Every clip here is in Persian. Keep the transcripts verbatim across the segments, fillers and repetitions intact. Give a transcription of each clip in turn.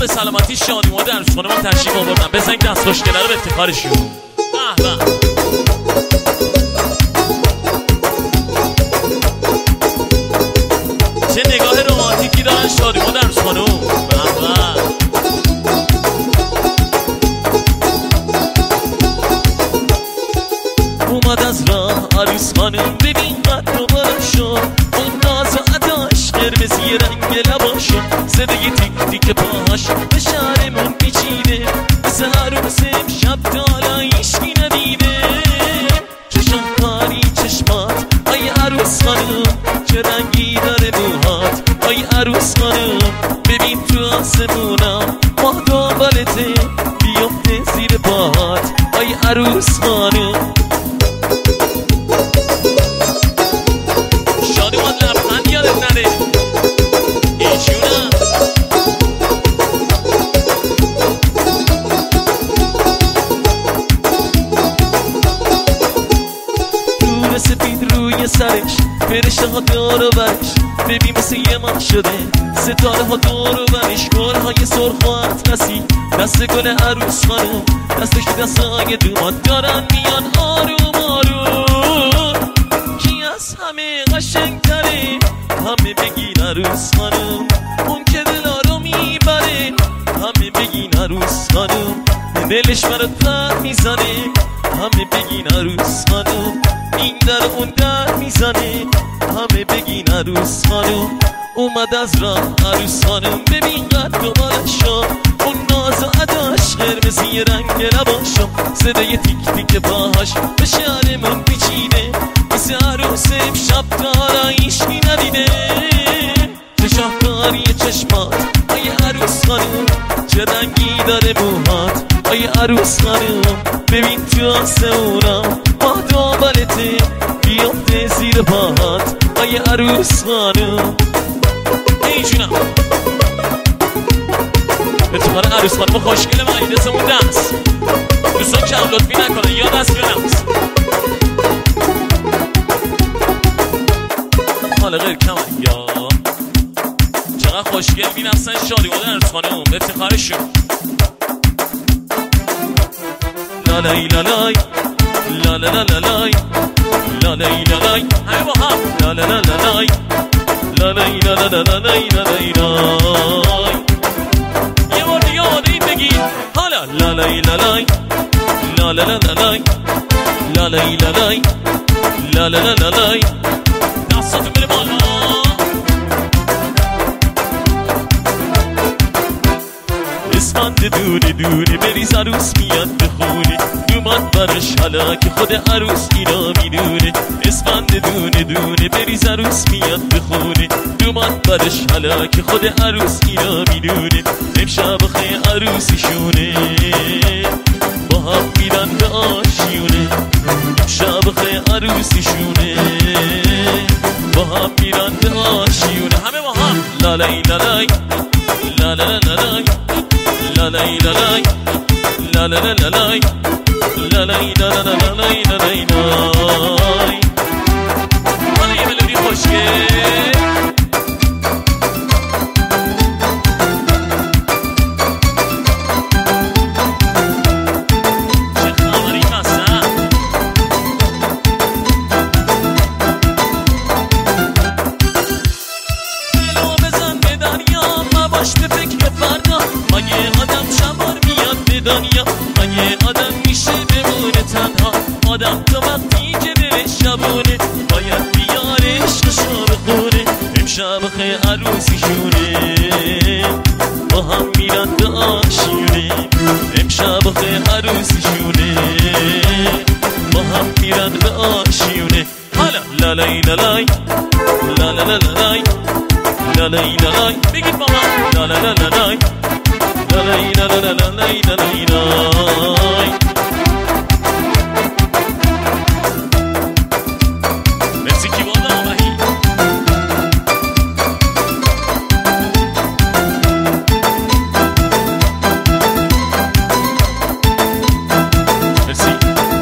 به سلامتی شادی ما در خونه ما تشریف آوردن. بزنید دست خوشگله رو به افتخارشون. به به. چه نگاه رمانتیکی دارن شادی ما در خانوم. به به. اومد از راه عروس خانم، ببین قد و بالاشو، اون ناز و عداش قرمزی رنگ لباشو، صدای تیک تیک پاهاش به شهرمون پیچیده، مثل عروس امشب تا هیچکی ندیده. چشم کاری چشمات آی عروس خانم، چه رنگی داره موهات آی عروس خانم، ببین تو آسمونم ماه دنبالته، بیفته زیر پاهات آی عروس خانم. شادی ما لبخند یادت نده ایشونم. نور سفید روی سرش، فرشته ها دور و برش، ببین مثل یه ماه شده، ستاره ها دور و برش، گل های سرخ و اطلسی، دست گل عروس خانم، دستش تو دستای دومات دارن میان آروم آروم. کی از همه قشنگ تره؟ همه بگین عروس خانم، اون که دلا رو میبره، همه بگین عروس خانم، دلش برات پر میزنه، همه بگین عروس خانم، این در اون در میزنه، همه بگین عروس خانم. اومد از راه عروس خانم، ببین قد و بالاشو، اون ناز و عداش قرمزی رنگ لباشو، صدای تیک تیک پاهاش به شهرمون پیچیده، مثل عروس امشب تا هیچکی ندیده. چه شاهکاری چشمات آی عروس خانم، چه رنگی داره موهات آی عروس خانم، ببین تو آسمونم ماه دنبالته، بیفته زیر پاهات آی عروس خانم. ای جونم اتفاق عروس خانم خوشگل مایدسمون دست دوستان کم لطفی نکنن، یا دست یا نمست حالا غیر کم یا چقدر خوشگل بی نفسن شادی مادر عروس خانم به افتخارشون. لالای لالای لالای لالای لالای لالای همه با هم لالای لالای لالای لالای لالای لالای. یه بار دیگه آماده این بگید حالا لالای لالای لالای لالای لالای لالای لالای لالای. دستاتو بره بالا. اسفند دونه دونه بریز عروس میاد به خونه، دومات برش حالا که خود عروس اینا میدونه. اسفند دونه دونه بریز عروس میاد به خونه، دومات برش حالا که خود عروس اینا میدونه. امشب خیلی عروسیشونه با هم میرن به آشیونه، امشب خیلی عروسیشونه با هم میرن به آشیونه. همه با هم لالای لالای لالای لالای لالای لالای لالای لالای لالای لالای لالای لالای. حالا یه ملودی خوشگل چه خبری هستن. دلو بزن به دریا مباش به فکر فردا، مگه آدم شبار میاد به دنیا، مگه آدم میشه بمونه تنها، آدم تو وقتی که دلش شبونه باید بیاره عشقشو بخونه. امشب خیلی عروسیشونه با هم میرن به آشیونه، امشب خیلی عروسیشونه با هم میرن به آشیونه. حالا لالای لالای لالای لالای لالای لالای بگید با من لالای لالای لالای لالای لالای لالای لالای. مرسی کی بادا آمهی مرسی.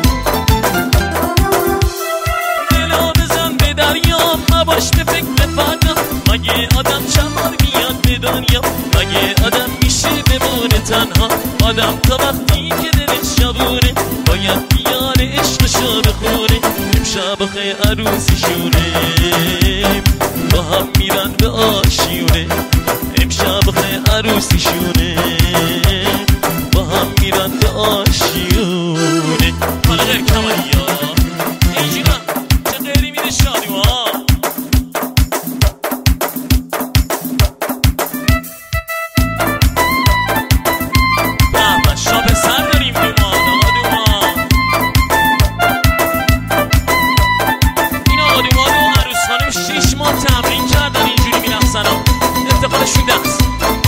دلو بزن به دریا مباش به فکر فردا، مگه آدم چمار میاد به دنیا، مگه آدم میشه همیشه بمونه تنها آدم تا وقتی که دلش شبونه باید بیان عشقشو بخونه امشب آخه عروسیشونه با هم میرن به آشیونه امشب آخه عروسیشونه با هم میرن به آشیونه حالا غیر کمالی ها اینجینا چه غیری میره شادی ها بابا شاب سر داریم دومان آقا دومان این آقا دومان و عروس خانم شیش ماه تمرین کردن اینجوری میرقصن ها افتخارشون دست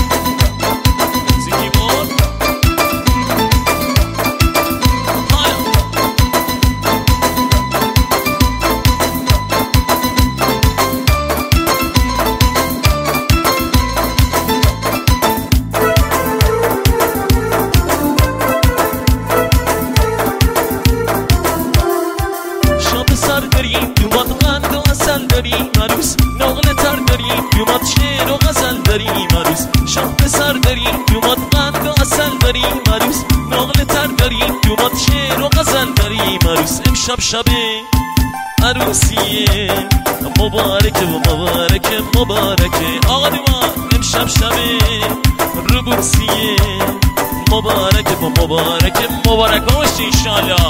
داریم دومات قند و اصل داریم عروس نقل تر داریم دومات شعر و غزل داریم عروس شاه پسر داریم دومات قند و اصل داریم عروس نقل تر داریم دومات شعر و غزل داریم عروس امشب شب عروسیه مبارکه و مبارکه مبارکه آقا دومان امشب شب روبوسیه مبارکه و مبارکه مبارکه باشی انشالله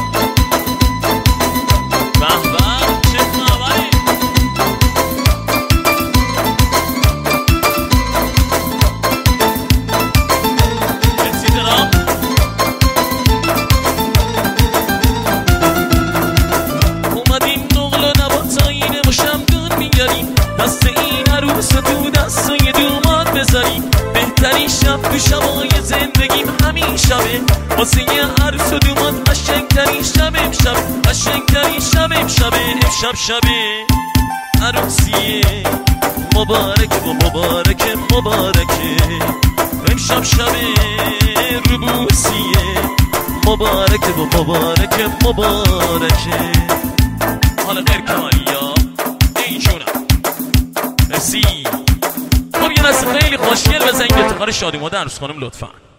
دست این عروس تو دستای دومات بذاریم بهترین شب تو شبای زندگیم همین شبه واسه یه عروس و دومات قشنگترین شب امشب قشنگترین شب امشبه امشب شبه عروسیه مبارکه و مبارکه مبارکه امشب شبه روبوسیه مبارکه و مبارکه مبارکه حالا غیر کمالی ها اینجونم مرسی خب یه دست خیلی خوشگل بزنید به افتخار شادی مادر عروس خانم لطفا